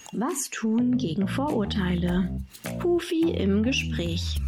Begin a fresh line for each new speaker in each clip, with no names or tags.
Was tun gegen Vorurteile? Pufi im Gespräch.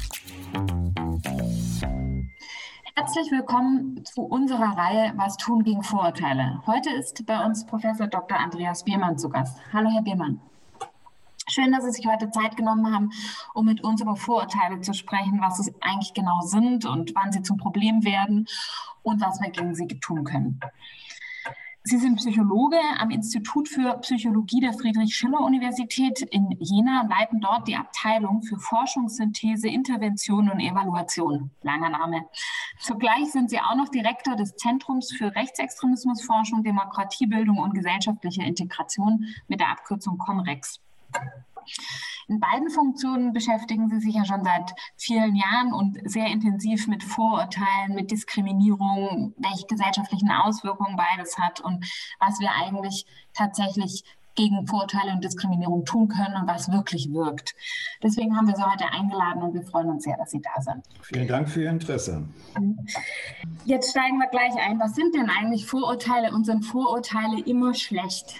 Herzlich willkommen zu unserer Reihe Was tun gegen Vorurteile. Heute ist bei uns Professor Dr. Andreas Biermann zu Gast. Hallo, Herr Biermann. Schön, dass Sie sich heute Zeit genommen haben, um mit uns über Vorurteile zu sprechen, was es eigentlich genau sind und wann sie zum Problem werden und was wir gegen sie tun können. Sie sind Psychologe am Institut für Psychologie der Friedrich-Schiller-Universität in Jena, leiten dort die Abteilung für Forschungssynthese, Intervention und Evaluation. Langer Name. Zugleich sind Sie auch noch Direktor des Zentrums für Rechtsextremismusforschung, Demokratiebildung und gesellschaftliche Integration mit der Abkürzung CONREX. In beiden Funktionen beschäftigen Sie sich ja schon seit vielen Jahren und sehr intensiv mit Vorurteilen, mit Diskriminierung, welche gesellschaftlichen Auswirkungen beides hat und was wir eigentlich tatsächlich gegen Vorurteile und Diskriminierung tun können und was wirklich wirkt. Deswegen haben wir Sie heute eingeladen und wir freuen uns sehr, dass Sie da sind.
Vielen Dank für Ihr Interesse.
Jetzt steigen wir gleich ein. Was sind denn eigentlich Vorurteile und sind Vorurteile immer schlecht?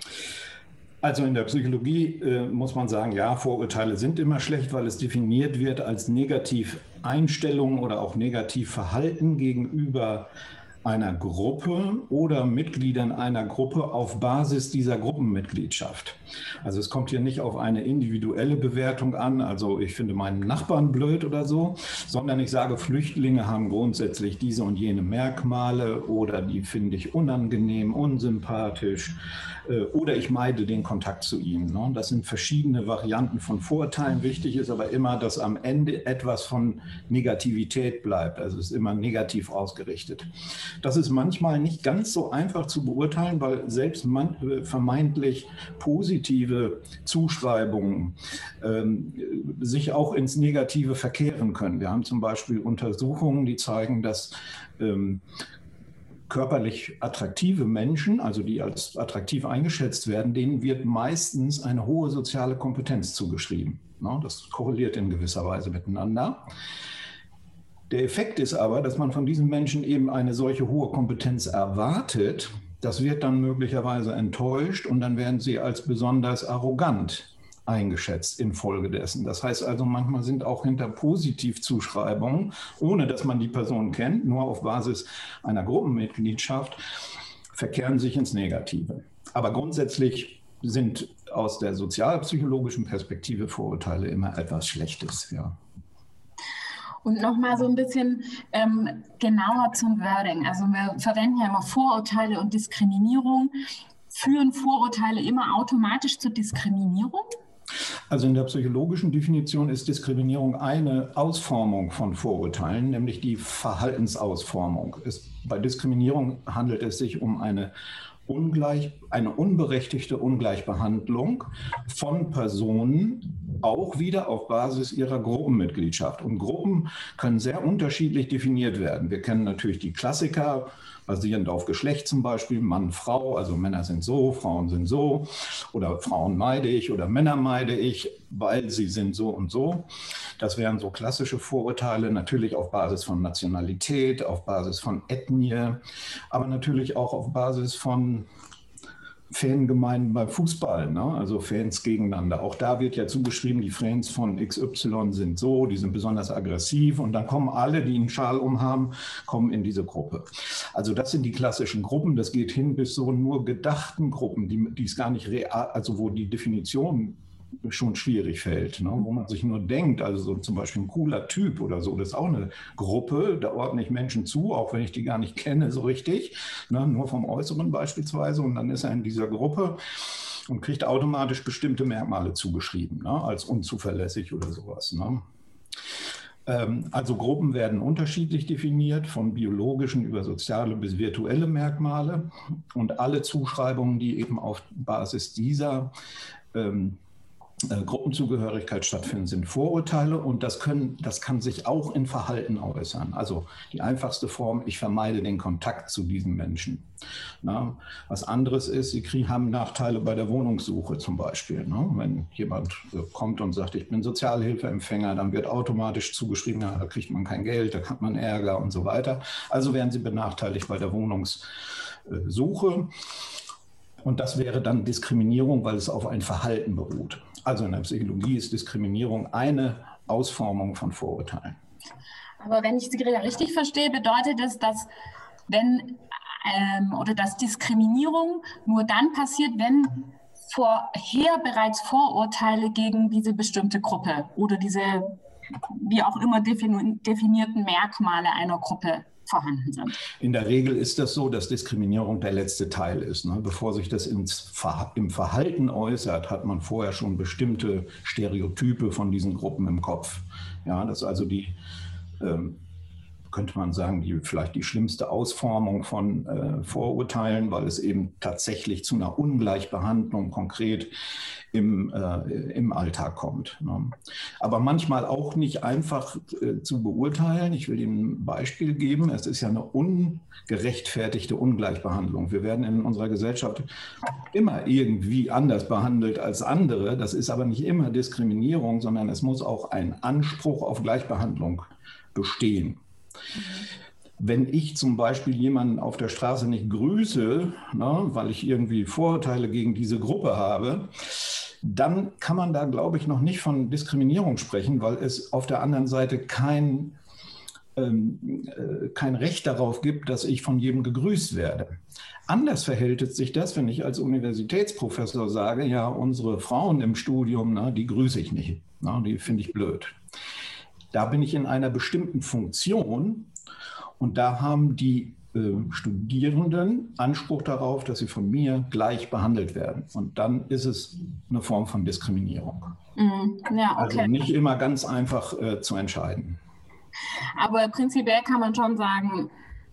Also in der Psychologie muss man sagen, ja, Vorurteile sind immer schlecht, weil es definiert wird als Negativeinstellung oder auch Negativverhalten gegenüber einer Gruppe oder Mitgliedern einer Gruppe auf Basis dieser Gruppenmitgliedschaft. Also es kommt hier nicht auf eine individuelle Bewertung an, also ich finde meinen Nachbarn blöd oder so, sondern ich sage, Flüchtlinge haben grundsätzlich diese und jene Merkmale oder die finde ich unangenehm, unsympathisch oder ich meide den Kontakt zu ihnen. Das sind verschiedene Varianten von Vorurteilen. Wichtig ist aber immer, dass am Ende etwas von Negativität bleibt, also es ist immer negativ ausgerichtet. Das ist manchmal nicht ganz so einfach zu beurteilen, weil selbst vermeintlich positive Zuschreibungen sich auch ins Negative verkehren können. Wir haben zum Beispiel Untersuchungen, die zeigen, dass körperlich attraktive Menschen, also die als attraktiv eingeschätzt werden, denen wird meistens eine hohe soziale Kompetenz zugeschrieben. Das korreliert in gewisser Weise miteinander. Der Effekt ist aber, dass man von diesen Menschen eben eine solche hohe Kompetenz erwartet. Das wird dann möglicherweise enttäuscht und dann werden sie als besonders arrogant eingeschätzt infolgedessen. Das heißt also, manchmal sind auch hinter Positivzuschreibungen, ohne dass man die Person kennt, nur auf Basis einer Gruppenmitgliedschaft, verkehren sich ins Negative. Aber grundsätzlich sind aus der sozialpsychologischen Perspektive Vorurteile immer etwas Schlechtes, ja.
Und nochmal so ein bisschen genauer zum Wording. Also wir verwenden ja immer Vorurteile und Diskriminierung. Führen Vorurteile immer automatisch zur Diskriminierung?
Also in der psychologischen Definition ist Diskriminierung eine Ausformung von Vorurteilen, nämlich die Verhaltensausformung. Bei Diskriminierung handelt es sich um eine unberechtigte Ungleichbehandlung von Personen, auch wieder auf Basis ihrer Gruppenmitgliedschaft. Und Gruppen können sehr unterschiedlich definiert werden. Wir kennen natürlich die Klassiker, basierend auf Geschlecht zum Beispiel, Mann, Frau, also Männer sind so, Frauen sind so, oder Frauen meide ich oder Männer meide ich, weil sie sind so und so. Das wären so klassische Vorurteile, natürlich auf Basis von Nationalität, auf Basis von Ethnie, aber natürlich auch auf Basis von Fangemeinden beim Fußball, also Fans gegeneinander. Auch da wird ja zugeschrieben, die Fans von XY sind so, die sind besonders aggressiv und dann kommen alle, die einen Schal umhaben, kommen in diese Gruppe. Also das sind die klassischen Gruppen, das geht hin bis so nur gedachten Gruppen, die es gar nicht real, also wo die Definition schon schwierig fällt, wo man sich nur denkt, also so zum Beispiel ein cooler Typ oder so, das ist auch eine Gruppe, da ordne ich Menschen zu, auch wenn ich die gar nicht kenne so richtig, nur vom Äußeren beispielsweise und dann ist er in dieser Gruppe und kriegt automatisch bestimmte Merkmale zugeschrieben, als unzuverlässig oder sowas. Also Gruppen werden unterschiedlich definiert, von biologischen über soziale bis virtuelle Merkmale und alle Zuschreibungen, die eben auf Basis dieser Gruppenzugehörigkeit stattfinden, sind Vorurteile und das kann sich auch in Verhalten äußern. Also die einfachste Form, ich vermeide den Kontakt zu diesen Menschen. Was anderes ist, sie haben Nachteile bei der Wohnungssuche zum Beispiel. Wenn jemand kommt und sagt, ich bin Sozialhilfeempfänger, dann wird automatisch zugeschrieben, da kriegt man kein Geld, da hat man Ärger und so weiter. Also werden sie benachteiligt bei der Wohnungssuche. Und das wäre dann Diskriminierung, weil es auf ein Verhalten beruht. Also in der Psychologie ist Diskriminierung eine Ausformung von Vorurteilen.
Aber wenn ich Sie richtig verstehe, bedeutet es, dass dass Diskriminierung nur dann passiert, wenn vorher bereits Vorurteile gegen diese bestimmte Gruppe oder diese wie auch immer definierten Merkmale einer Gruppe vorhanden sind.
In der Regel ist das so, dass Diskriminierung der letzte Teil ist. Ne? Bevor sich das im Verhalten äußert, hat man vorher schon bestimmte Stereotype von diesen Gruppen im Kopf. Ja, das ist also die, könnte man sagen, vielleicht die schlimmste Ausformung von Vorurteilen, weil es eben tatsächlich zu einer Ungleichbehandlung konkret im Alltag kommt. Ne? Aber manchmal auch nicht einfach zu beurteilen. Ich will Ihnen ein Beispiel geben. Es ist ja eine ungerechtfertigte Ungleichbehandlung. Wir werden in unserer Gesellschaft immer irgendwie anders behandelt als andere. Das ist aber nicht immer Diskriminierung, sondern es muss auch ein Anspruch auf Gleichbehandlung bestehen. Wenn ich zum Beispiel jemanden auf der Straße nicht grüße, weil ich irgendwie Vorurteile gegen diese Gruppe habe, dann kann man da, glaube ich, noch nicht von Diskriminierung sprechen, weil es auf der anderen Seite kein Recht darauf gibt, dass ich von jedem gegrüßt werde. Anders verhält es sich das, wenn ich als Universitätsprofessor sage, ja, unsere Frauen im Studium, die grüße ich nicht, die finde ich blöd. Da bin ich in einer bestimmten Funktion und da haben die Studierenden Anspruch darauf, dass sie von mir gleich behandelt werden. Und dann ist es eine Form von Diskriminierung.
Ja, okay.
Also nicht immer ganz einfach zu entscheiden.
Aber prinzipiell kann man schon sagen,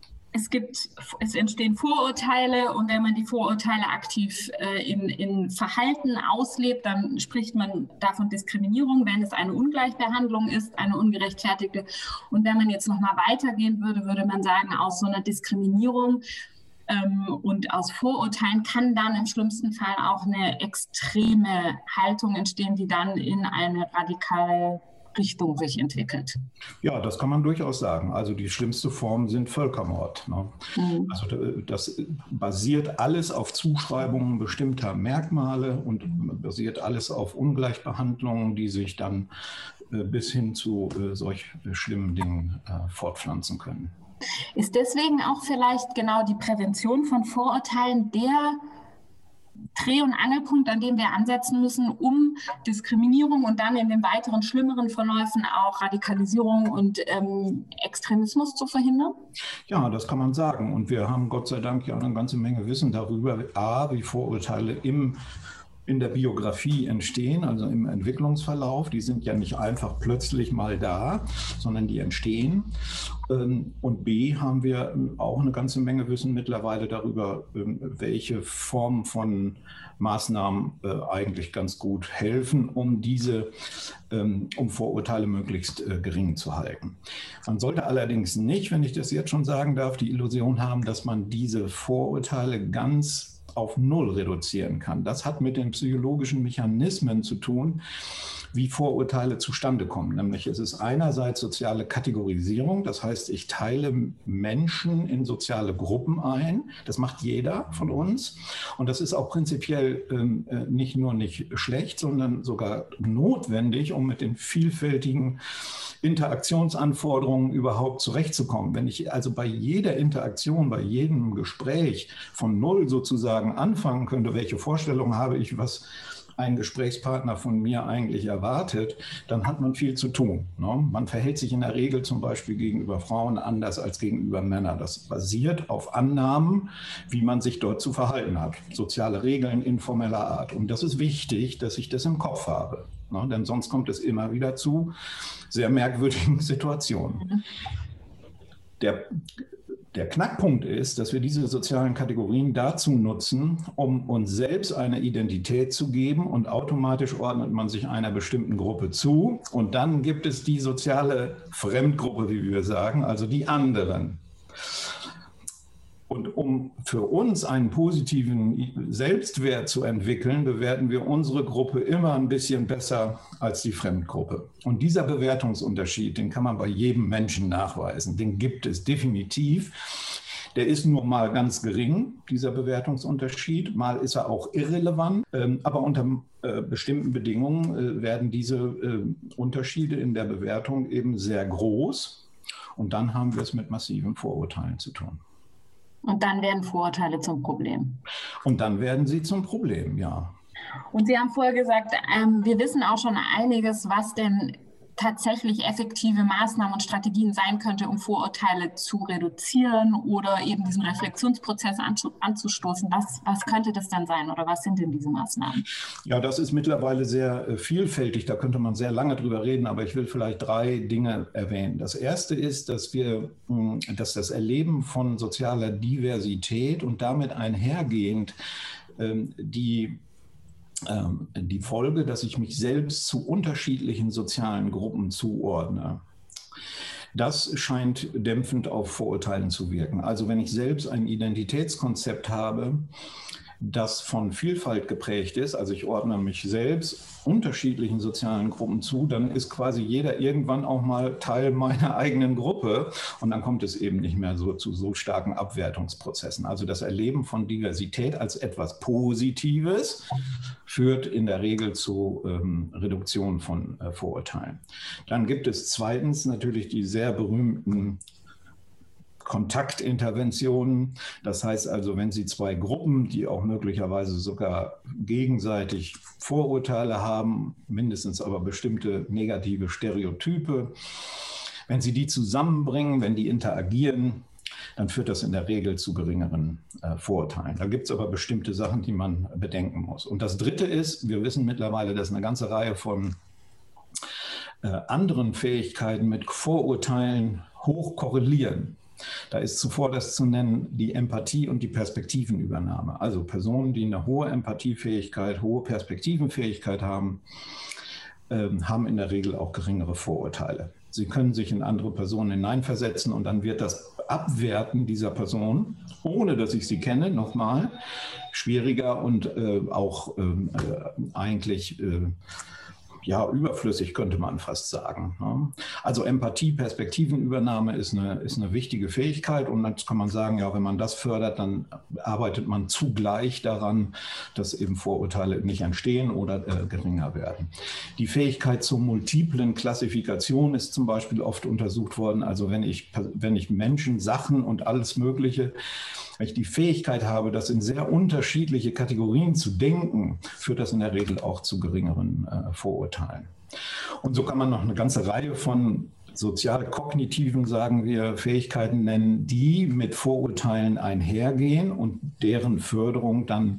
es entstehen Vorurteile und wenn man die Vorurteile aktiv in Verhalten auslebt, dann spricht man davon Diskriminierung, wenn es eine Ungleichbehandlung ist, eine ungerechtfertigte. Und wenn man jetzt nochmal weitergehen würde, würde man sagen, aus so einer Diskriminierung und aus Vorurteilen kann dann im schlimmsten Fall auch eine extreme Haltung entstehen, die dann in eine radikale Richtung sich entwickelt.
Ja, das kann man durchaus sagen. Also die schlimmste Form sind Völkermord. Ne? Also das basiert alles auf Zuschreibungen bestimmter Merkmale und basiert alles auf Ungleichbehandlungen, die sich dann bis hin zu solch schlimmen Dingen fortpflanzen können.
Ist deswegen auch vielleicht genau die Prävention von Vorurteilen der Dreh- und Angelpunkt, an dem wir ansetzen müssen, um Diskriminierung und dann in den weiteren schlimmeren Verläufen auch Radikalisierung und Extremismus zu verhindern?
Ja, das kann man sagen. Und wir haben Gott sei Dank ja eine ganze Menge Wissen darüber, wie Vorurteile in der Biografie entstehen, also im Entwicklungsverlauf. Die sind ja nicht einfach plötzlich mal da, sondern die entstehen. Und B, haben wir auch eine ganze Menge Wissen mittlerweile darüber, welche Formen von Maßnahmen eigentlich ganz gut helfen, um Vorurteile möglichst gering zu halten. Man sollte allerdings nicht, wenn ich das jetzt schon sagen darf, die Illusion haben, dass man diese Vorurteile ganz auf Null reduzieren kann. Das hat mit den psychologischen Mechanismen zu tun, wie Vorurteile zustande kommen. Nämlich ist es einerseits soziale Kategorisierung, das heißt, ich teile Menschen in soziale Gruppen ein. Das macht jeder von uns. Und das ist auch prinzipiell nicht nur nicht schlecht, sondern sogar notwendig, um mit den vielfältigen Interaktionsanforderungen überhaupt zurechtzukommen. Wenn ich also bei jeder Interaktion, bei jedem Gespräch von Null sozusagen anfangen könnte, welche Vorstellungen habe ich, was ein Gesprächspartner von mir eigentlich erwartet, dann hat man viel zu tun. Ne? Man verhält sich in der Regel zum Beispiel gegenüber Frauen anders als gegenüber Männern. Das basiert auf Annahmen, wie man sich dort zu verhalten hat. Soziale Regeln informeller Art. Und das ist wichtig, dass ich das im Kopf habe. Ne? Denn sonst kommt es immer wieder zu sehr merkwürdigen Situationen. Der Knackpunkt ist, dass wir diese sozialen Kategorien dazu nutzen, um uns selbst eine Identität zu geben und automatisch ordnet man sich einer bestimmten Gruppe zu und dann gibt es die soziale Fremdgruppe, wie wir sagen, also die anderen. Und um für uns einen positiven Selbstwert zu entwickeln, bewerten wir unsere Gruppe immer ein bisschen besser als die Fremdgruppe. Und dieser Bewertungsunterschied, den kann man bei jedem Menschen nachweisen. Den gibt es definitiv. Der ist nur mal ganz gering, dieser Bewertungsunterschied. Mal ist er auch irrelevant. Aber unter bestimmten Bedingungen werden diese Unterschiede in der Bewertung eben sehr groß. Und dann haben wir es mit massiven Vorurteilen zu tun.
Und dann werden Vorurteile zum Problem.
Und dann werden sie zum Problem, ja.
Und Sie haben vorher gesagt, wir wissen auch schon einiges, was denn tatsächlich effektive Maßnahmen und Strategien sein könnte, um Vorurteile zu reduzieren oder eben diesen Reflexionsprozess anzustoßen. Was könnte das dann sein oder was sind denn diese Maßnahmen?
Ja, das ist mittlerweile sehr vielfältig. Da könnte man sehr lange drüber reden, aber ich will vielleicht 3 Dinge erwähnen. Das erste ist, dass das Erleben von sozialer Diversität und damit einhergehend die Folge, dass ich mich selbst zu unterschiedlichen sozialen Gruppen zuordne, das scheint dämpfend auf Vorurteilen zu wirken. Also wenn ich selbst ein Identitätskonzept habe, das von Vielfalt geprägt ist, also ich ordne mich selbst unterschiedlichen sozialen Gruppen zu, dann ist quasi jeder irgendwann auch mal Teil meiner eigenen Gruppe und dann kommt es eben nicht mehr zu so starken Abwertungsprozessen. Also das Erleben von Diversität als etwas Positives führt in der Regel zu Reduktion von Vorurteilen. Dann gibt es zweitens natürlich die sehr berühmten Kontaktinterventionen. Das heißt also, wenn Sie 2 Gruppen, die auch möglicherweise sogar gegenseitig Vorurteile haben, mindestens aber bestimmte negative Stereotype, wenn Sie die zusammenbringen, wenn die interagieren, dann führt das in der Regel zu geringeren Vorurteilen. Da gibt es aber bestimmte Sachen, die man bedenken muss. Und das Dritte ist, wir wissen mittlerweile, dass eine ganze Reihe von anderen Fähigkeiten mit Vorurteilen hoch korrelieren. Da ist zuvor das zu nennen, die Empathie und die Perspektivenübernahme. Also Personen, die eine hohe Empathiefähigkeit, hohe Perspektivenfähigkeit haben, haben in der Regel auch geringere Vorurteile. Sie können sich in andere Personen hineinversetzen und dann wird das Abwerten dieser Person, ohne dass ich sie kenne, nochmal schwieriger und auch eigentlich überflüssig, könnte man fast sagen. Also Empathie, Perspektivenübernahme ist eine wichtige Fähigkeit und dann kann man sagen, ja, wenn man das fördert, dann arbeitet man zugleich daran, dass eben Vorurteile nicht entstehen oder geringer werden. Die Fähigkeit zur multiplen Klassifikation ist zum Beispiel oft untersucht worden. Also wenn ich Menschen, Sachen und alles Mögliche, wenn ich die Fähigkeit habe, das in sehr unterschiedliche Kategorien zu denken, führt das in der Regel auch zu geringeren Vorurteilen. Und so kann man noch eine ganze Reihe von sozial-kognitiven, sagen wir, Fähigkeiten nennen, die mit Vorurteilen einhergehen und deren Förderung dann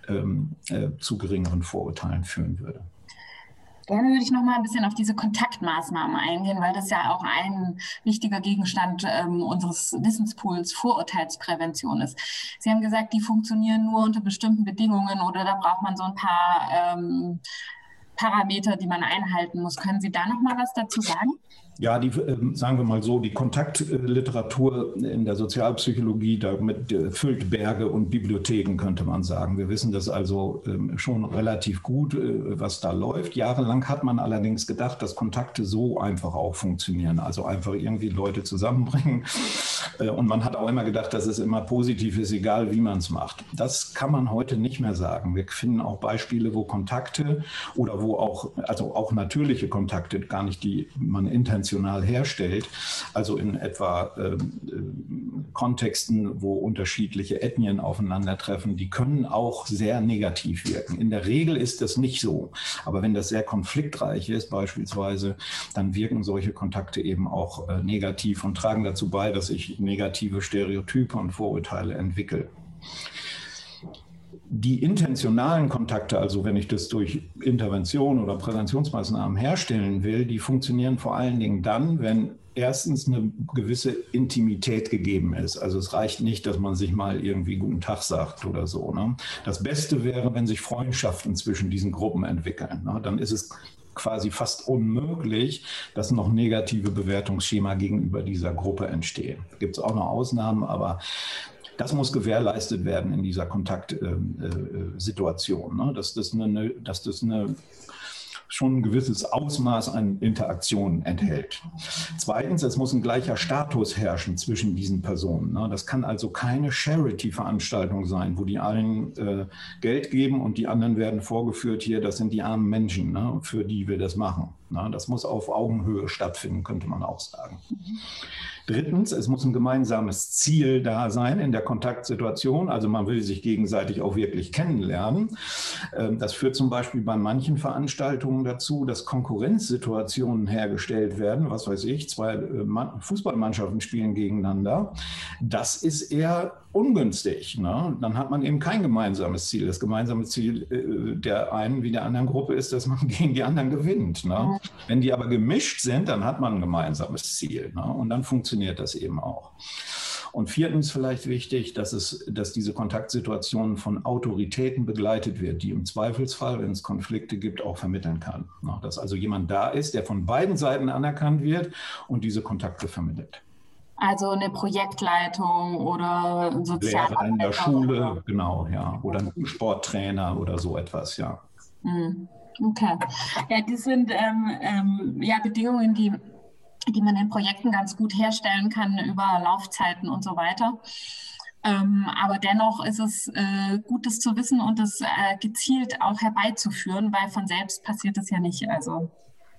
zu geringeren Vorurteilen führen würde.
Gerne würde ich noch mal ein bisschen auf diese Kontaktmaßnahmen eingehen, weil das ja auch ein wichtiger Gegenstand unseres Wissenspools Vorurteilsprävention ist. Sie haben gesagt, die funktionieren nur unter bestimmten Bedingungen oder da braucht man so ein paar Parameter, die man einhalten muss. Können Sie da noch mal was dazu sagen?
Ja, sagen wir mal so, die Kontaktliteratur in der Sozialpsychologie, damit füllt Berge und Bibliotheken, könnte man sagen. Wir wissen das also schon relativ gut, was da läuft. Jahrelang hat man allerdings gedacht, dass Kontakte so einfach auch funktionieren, also einfach irgendwie Leute zusammenbringen. Und man hat auch immer gedacht, dass es immer positiv ist, egal wie man es macht. Das kann man heute nicht mehr sagen. Wir finden auch Beispiele, wo Kontakte oder wo auch natürliche Kontakte, gar nicht die man intentional herstellt, also in etwa Kontexten, wo unterschiedliche Ethnien aufeinandertreffen, die können auch sehr negativ wirken. In der Regel ist das nicht so, aber wenn das sehr konfliktreich ist beispielsweise, dann wirken solche Kontakte eben auch negativ und tragen dazu bei, dass ich negative Stereotype und Vorurteile entwickle. Die intentionalen Kontakte, also wenn ich das durch Intervention oder Präventionsmaßnahmen herstellen will, die funktionieren vor allen Dingen dann, wenn erstens eine gewisse Intimität gegeben ist. Also es reicht nicht, dass man sich mal irgendwie guten Tag sagt oder so. Ne? Das Beste wäre, wenn sich Freundschaften zwischen diesen Gruppen entwickeln. Ne? Dann ist es quasi fast unmöglich, dass noch negative Bewertungsschema gegenüber dieser Gruppe entstehen. Gibt es auch noch Ausnahmen, aber das muss gewährleistet werden in dieser Kontaktsituation, ne? Dass das eine schon ein gewisses Ausmaß an Interaktion enthält. Zweitens, es muss ein gleicher Status herrschen zwischen diesen Personen. Das kann also keine Charity-Veranstaltung sein, wo die einen Geld geben und die anderen werden vorgeführt, hier, das sind die armen Menschen, für die wir das machen. Das muss auf Augenhöhe stattfinden, könnte man auch sagen. Drittens, es muss ein gemeinsames Ziel da sein in der Kontaktsituation. Also man will sich gegenseitig auch wirklich kennenlernen. Das führt zum Beispiel bei manchen Veranstaltungen dazu, dass Konkurrenzsituationen hergestellt werden. Was weiß ich, zwei Fußballmannschaften spielen gegeneinander. Das ist eher ungünstig. Dann hat man eben kein gemeinsames Ziel. Das gemeinsame Ziel der einen wie der anderen Gruppe ist, dass man gegen die anderen gewinnt. Wenn die aber gemischt sind, dann hat man ein gemeinsames Ziel. Und dann funktioniert das eben auch. Und viertens vielleicht wichtig, dass diese Kontaktsituation von Autoritäten begleitet wird, die im Zweifelsfall, wenn es Konflikte gibt, auch vermitteln kann. Dass also jemand da ist, der von beiden Seiten anerkannt wird und diese Kontakte vermittelt.
Also eine Projektleitung oder ein Sozialarbeiter.
Lehrer in der Schule, genau, ja. Oder ein Sporttrainer oder so etwas, ja.
Okay. Ja, die sind Bedingungen, die man in Projekten ganz gut herstellen kann über Laufzeiten und so weiter. Aber dennoch ist es gut, das zu wissen und das gezielt auch herbeizuführen, weil von selbst passiert es ja nicht. Also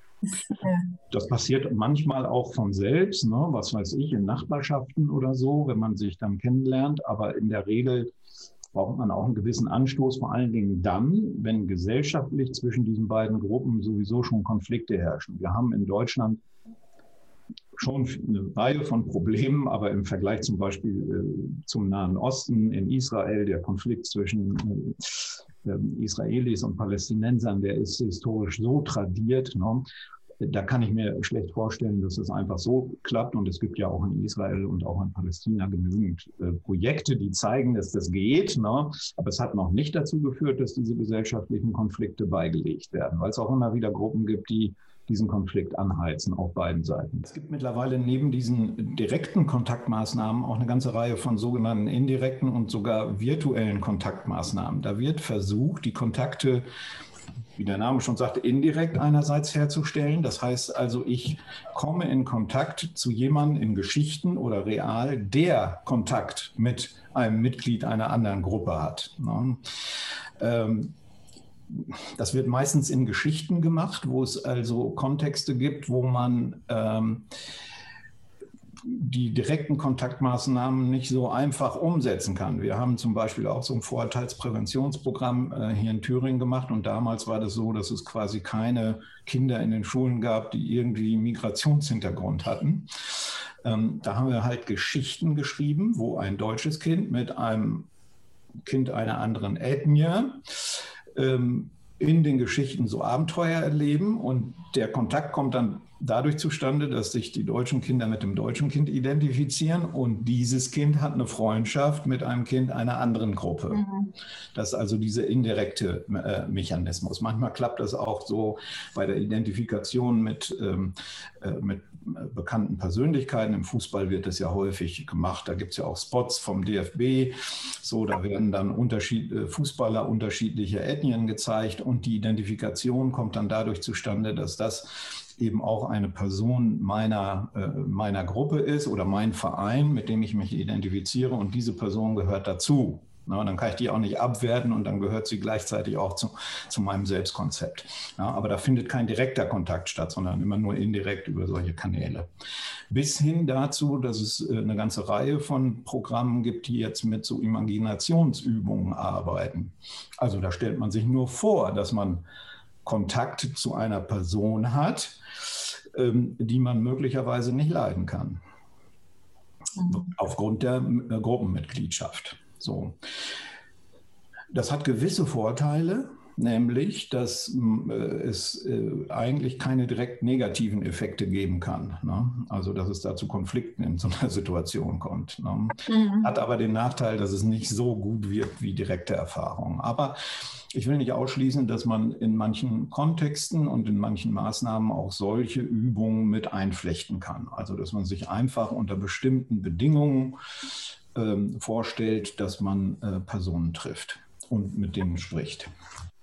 das passiert manchmal auch von selbst, was weiß ich, in Nachbarschaften oder so, wenn man sich dann kennenlernt. Aber in der Regel braucht man auch einen gewissen Anstoß, vor allen Dingen dann, wenn gesellschaftlich zwischen diesen beiden Gruppen sowieso schon Konflikte herrschen. Wir haben in Deutschland schon eine Reihe von Problemen, aber im Vergleich zum Beispiel zum Nahen Osten, in Israel, der Konflikt zwischen Israelis und Palästinensern, der ist historisch so tradiert. Da kann ich mir schlecht vorstellen, dass es einfach so klappt. Und es gibt ja auch in Israel und auch in Palästina genügend Projekte, die zeigen, dass das geht. Aber es hat noch nicht dazu geführt, dass diese gesellschaftlichen Konflikte beigelegt werden, weil es auch immer wieder Gruppen gibt, die diesen Konflikt anheizen auf beiden Seiten. Es gibt mittlerweile neben diesen direkten Kontaktmaßnahmen auch eine ganze Reihe von sogenannten indirekten und sogar virtuellen Kontaktmaßnahmen. Da wird versucht, die Kontakte, wie der Name schon sagte, indirekt einerseits herzustellen. Das heißt also, ich komme in Kontakt zu jemandem in Geschichten oder real, der Kontakt mit einem Mitglied einer anderen Gruppe hat. Das wird meistens in Geschichten gemacht, wo es also Kontexte gibt, wo man die direkten Kontaktmaßnahmen nicht so einfach umsetzen kann. Wir haben zum Beispiel auch so ein Vorurteilspräventionsprogramm hier in Thüringen gemacht und damals war das so, dass es quasi keine Kinder in den Schulen gab, die irgendwie Migrationshintergrund hatten. Da haben wir halt Geschichten geschrieben, wo ein deutsches Kind mit einem Kind einer anderen Ethnie in den Geschichten so Abenteuer erleben und der Kontakt kommt dann dadurch zustande, dass sich die deutschen Kinder mit dem deutschen Kind identifizieren und dieses Kind hat eine Freundschaft mit einem Kind einer anderen Gruppe. Das ist also dieser indirekte Mechanismus. Manchmal klappt das auch so bei der Identifikation mit bekannten Persönlichkeiten. Im Fußball wird das ja häufig gemacht. Da gibt es ja auch Spots vom DFB. So, da werden dann Fußballer unterschiedlicher Ethnien gezeigt und die Identifikation kommt dann dadurch zustande, dass das eben auch eine Person meiner Gruppe ist oder mein Verein, mit dem ich mich identifiziere und diese Person gehört dazu. Dann kann ich die auch nicht abwerten und dann gehört sie gleichzeitig auch zu meinem Selbstkonzept. Aber da findet kein direkter Kontakt statt, sondern immer nur indirekt über solche Kanäle. Bis hin dazu, dass es eine ganze Reihe von Programmen gibt, die jetzt mit so Imaginationsübungen arbeiten. Also da stellt man sich nur vor, dass man Kontakt zu einer Person hat, die man möglicherweise nicht leiden kann, aufgrund der Gruppenmitgliedschaft. So. Das hat gewisse Vorteile, nämlich, dass es eigentlich keine direkt negativen Effekte geben kann. Also, dass es da zu Konflikten in so einer Situation kommt. Hat aber den Nachteil, dass es nicht so gut wirkt wie direkte Erfahrung. Aber ich will nicht ausschließen, dass man in manchen Kontexten und in manchen Maßnahmen auch solche Übungen mit einflechten kann. Also, dass man sich einfach unter bestimmten Bedingungen vorstellt, dass man Personen trifft und mit denen spricht.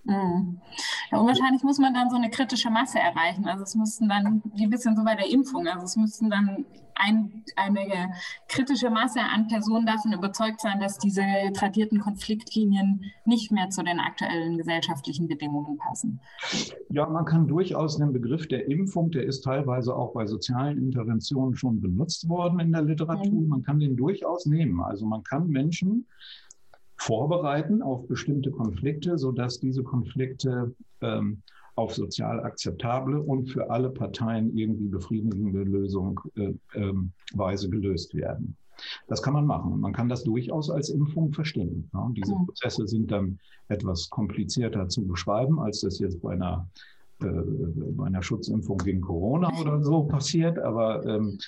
Mhm. Ja, und wahrscheinlich muss man dann so eine kritische Masse erreichen. Also es müssten dann, wie ein bisschen so bei der Impfung, also es müssten dann eine kritische Masse an Personen davon überzeugt sein, dass diese tradierten Konfliktlinien nicht mehr zu den aktuellen gesellschaftlichen Bedingungen passen.
Ja, man kann durchaus den Begriff der Impfung, der ist teilweise auch bei sozialen Interventionen schon benutzt worden in der Literatur. Man kann den durchaus nehmen. Also man kann Menschen vorbereiten auf bestimmte Konflikte, sodass diese Konflikte auf sozial akzeptable und für alle Parteien irgendwie befriedigende Lösungsweise gelöst werden. Das kann man machen. Man kann das durchaus als Impfung verstehen. Ja, diese Prozesse sind dann etwas komplizierter zu beschreiben, als das jetzt bei einer Schutzimpfung gegen Corona oder so passiert. Aber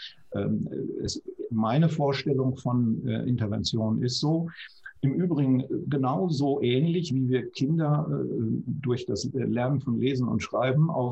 meine Vorstellung von Intervention ist so. Im Übrigen genauso ähnlich, wie wir Kinder durch das Lernen von Lesen und Schreiben auf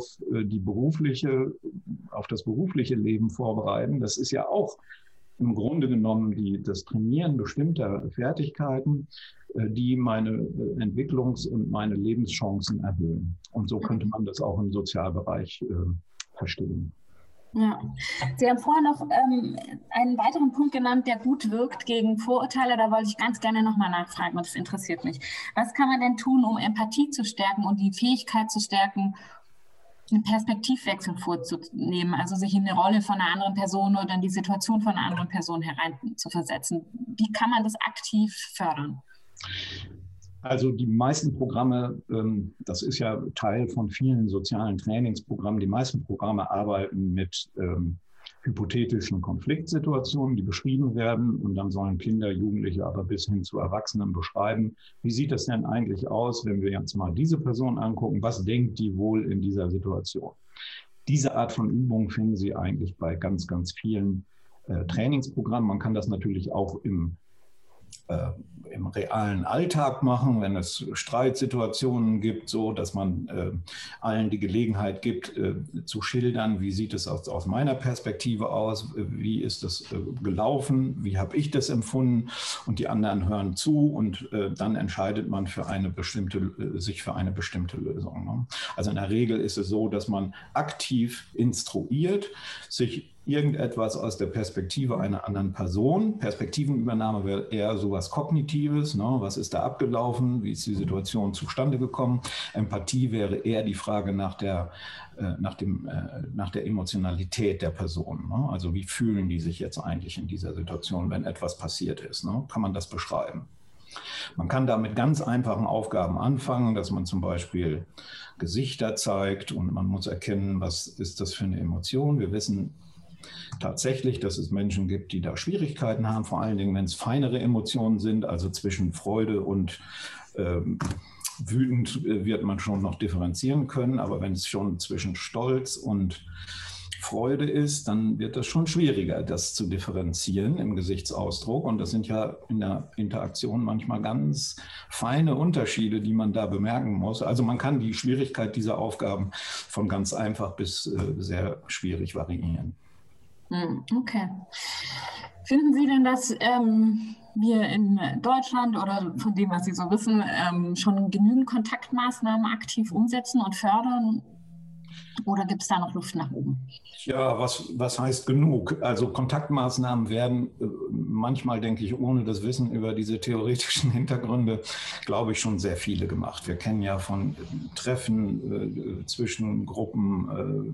das berufliche Leben vorbereiten. Das ist ja auch im Grunde genommen das Trainieren bestimmter Fertigkeiten, die meine Entwicklungs- und meine Lebenschancen erhöhen. Und so könnte man das auch im Sozialbereich verstehen.
Ja, Sie haben vorher noch einen weiteren Punkt genannt, der gut wirkt gegen Vorurteile. Da wollte ich ganz gerne nochmal nachfragen und das interessiert mich. Was kann man denn tun, um Empathie zu stärken und die Fähigkeit zu stärken, einen Perspektivwechsel vorzunehmen, also sich in die Rolle von einer anderen Person oder in die Situation von einer anderen Person hereinzuversetzen? Wie kann man das aktiv fördern?
Also die meisten Programme, das ist ja Teil von vielen sozialen Trainingsprogrammen, die meisten Programme arbeiten mit hypothetischen Konfliktsituationen, die beschrieben werden und dann sollen Kinder, Jugendliche, aber bis hin zu Erwachsenen beschreiben, wie sieht das denn eigentlich aus, wenn wir jetzt mal diese Person angucken, was denkt die wohl in dieser Situation? Diese Art von Übung finden Sie eigentlich bei ganz, ganz vielen Trainingsprogrammen. Man kann das natürlich auch im realen Alltag machen, wenn es Streitsituationen gibt, so dass man allen die Gelegenheit gibt, zu schildern, wie sieht es aus meiner Perspektive aus, wie ist das gelaufen, wie habe ich das empfunden und die anderen hören zu und dann entscheidet man sich für eine bestimmte Lösung. Ne? Also in der Regel ist es so, dass man aktiv instruiert, sich irgendetwas aus der Perspektive einer anderen Person. Perspektivenübernahme wäre eher sowas Kognitives. Ne? Was ist da abgelaufen? Wie ist die Situation zustande gekommen? Empathie wäre eher die Frage nach der Emotionalität der Person. Ne? Also wie fühlen die sich jetzt eigentlich in dieser Situation, wenn etwas passiert ist? Ne? Kann man das beschreiben? Man kann da mit ganz einfachen Aufgaben anfangen, dass man zum Beispiel Gesichter zeigt und man muss erkennen, was ist das für eine Emotion. Wir wissen tatsächlich, dass es Menschen gibt, die da Schwierigkeiten haben, vor allen Dingen, wenn es feinere Emotionen sind, also zwischen Freude und wütend wird man schon noch differenzieren können, aber wenn es schon zwischen Stolz und Freude ist, dann wird das schon schwieriger, das zu differenzieren im Gesichtsausdruck. Und das sind ja in der Interaktion manchmal ganz feine Unterschiede, die man da bemerken muss. Also man kann die Schwierigkeit dieser Aufgaben von ganz einfach bis sehr schwierig variieren.
Okay. Finden Sie denn, dass wir in Deutschland oder von dem, was Sie so wissen, schon genügend Kontaktmaßnahmen aktiv umsetzen und fördern? Oder gibt es da noch Luft nach oben?
Ja, was heißt genug? Also Kontaktmaßnahmen werden manchmal, denke ich, ohne das Wissen über diese theoretischen Hintergründe, glaube ich, schon sehr viele gemacht. Wir kennen ja von Treffen zwischen Gruppen,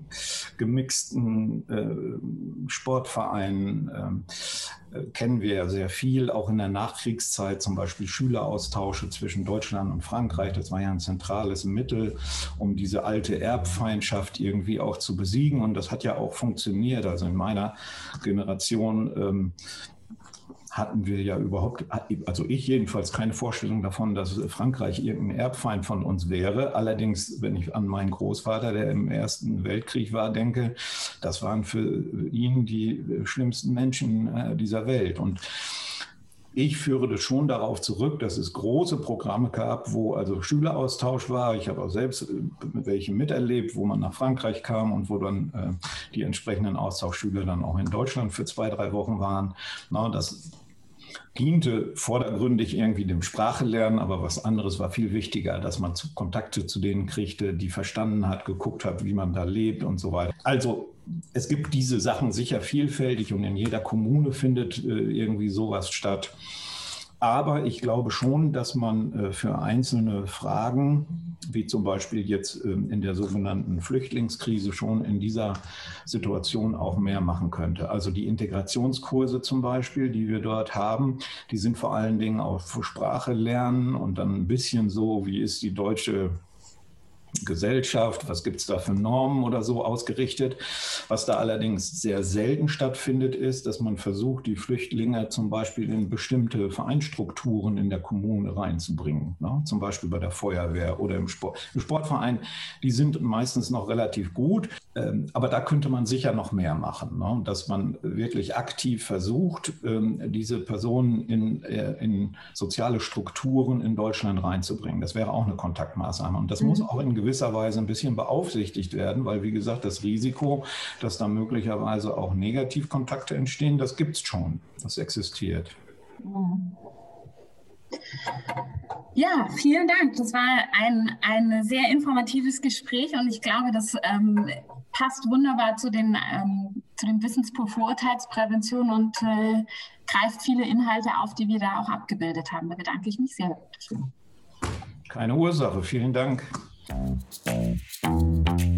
gemixten Sportvereinen, kennen wir ja sehr viel, auch in der Nachkriegszeit, zum Beispiel Schüleraustausche zwischen Deutschland und Frankreich. Das war ja ein zentrales Mittel, um diese alte Erbfeindschaft irgendwie auch zu besiegen. Und das hat ja auch funktioniert. Also in meiner Generation hatten wir ja überhaupt, also ich jedenfalls, keine Vorstellung davon, dass Frankreich irgendein Erbfeind von uns wäre. Allerdings, wenn ich an meinen Großvater, der im Ersten Weltkrieg war, denke, das waren für ihn die schlimmsten Menschen dieser Welt. Und ich führe das schon darauf zurück, dass es große Programme gab, wo also Schüleraustausch war. Ich habe auch selbst welche miterlebt, wo man nach Frankreich kam und wo dann die entsprechenden Austauschschüler dann auch in Deutschland für 2-3 Wochen waren. Na, das diente vordergründig irgendwie dem Sprachelernen, aber was anderes war viel wichtiger, dass man Kontakte zu denen kriegte, die verstanden hat, geguckt hat, wie man da lebt und so weiter. Also es gibt diese Sachen sicher vielfältig und in jeder Kommune findet irgendwie sowas statt. Aber ich glaube schon, dass man für einzelne Fragen, wie zum Beispiel jetzt in der sogenannten Flüchtlingskrise, schon in dieser Situation auch mehr machen könnte. Also die Integrationskurse zum Beispiel, die wir dort haben, die sind vor allen Dingen auf Sprache lernen und dann ein bisschen so, wie ist die deutsche Gesellschaft, was gibt es da für Normen oder so ausgerichtet. Was da allerdings sehr selten stattfindet, ist, dass man versucht, die Flüchtlinge zum Beispiel in bestimmte Vereinsstrukturen in der Kommune reinzubringen. Ne? Zum Beispiel bei der Feuerwehr oder im Sport. Im Sportverein, die sind meistens noch relativ gut, aber da könnte man sicher noch mehr machen. Ne? Dass man wirklich aktiv versucht, diese Personen in soziale Strukturen in Deutschland reinzubringen. Das wäre auch eine Kontaktmaßnahme und das muss auch in gewisser Weise ein bisschen beaufsichtigt werden, weil, wie gesagt, das Risiko, dass da möglicherweise auch Negativkontakte entstehen, das gibt es schon, das existiert.
Ja, vielen Dank. Das war ein sehr informatives Gespräch und ich glaube, das passt wunderbar zu den Wissenspool Vorurteilsprävention und greift viele Inhalte auf, die wir da auch abgebildet haben. Da bedanke ich mich sehr dafür.
Keine Ursache. Vielen Dank.